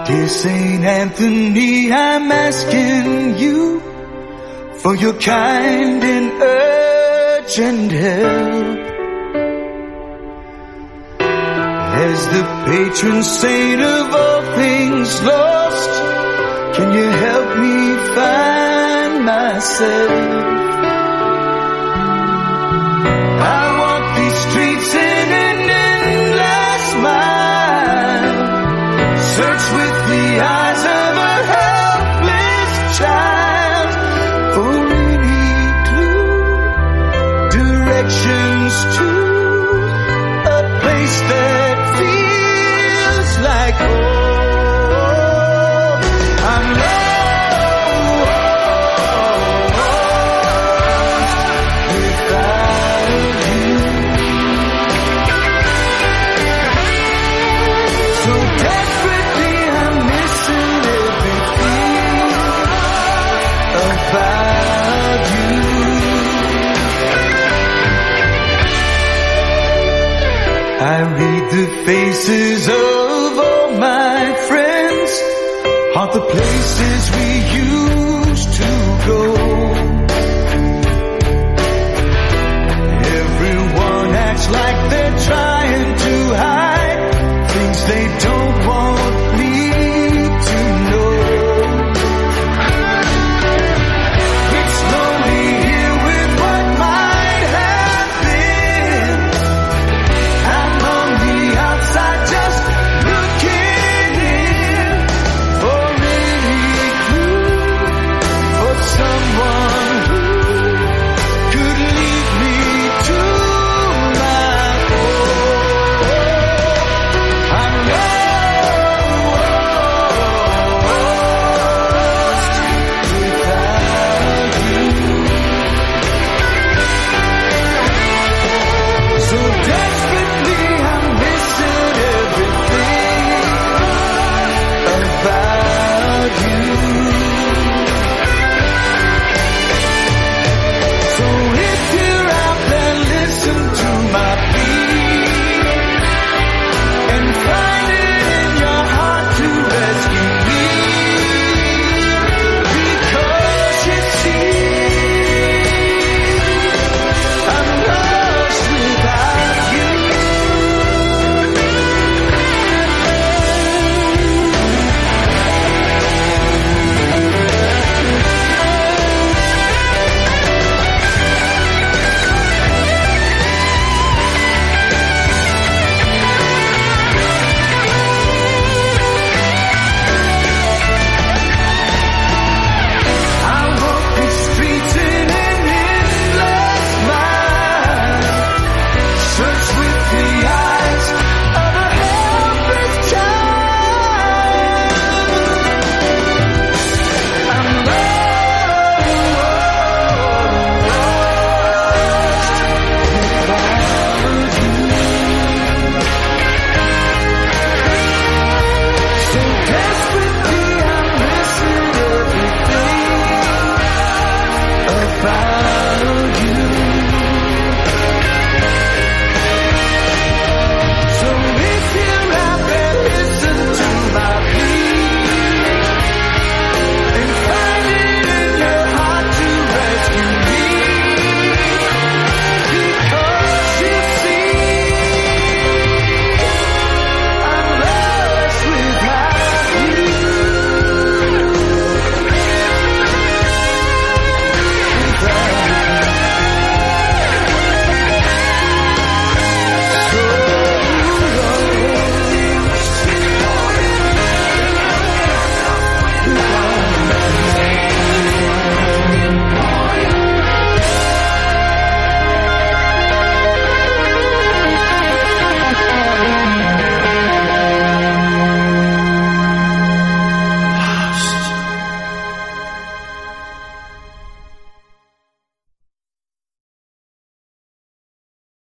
Dear Saint Anthony, I'm asking you for your kind and urgent help. As the patron saint of all things lost, can you help me find myself? I walk these streets in an endless mile, search with the eyes of a helpless child for any clue, directions to a place that feels like home. I'm lost without you. So desperately I'm missing everything about you. I read the faces of all my friends, haunt the places we